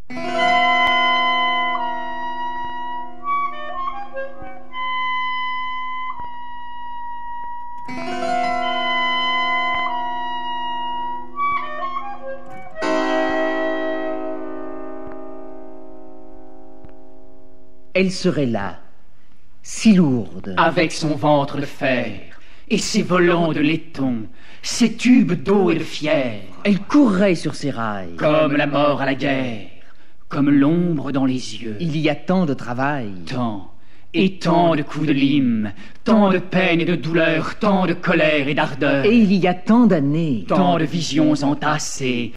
Elle serait là, si lourde. Avec son ventre de fer et ses volants de laiton, ses tubes d'eau et de fièvre. Elle courrait sur ses rails. Comme la mort à la guerre, comme l'ombre dans les yeux. Il y a tant de travail. Tant et tant de coups de lime, tant de peine et de douleur, tant de colère et d'ardeur. Et il y a tant d'années. Tant de visions entassées,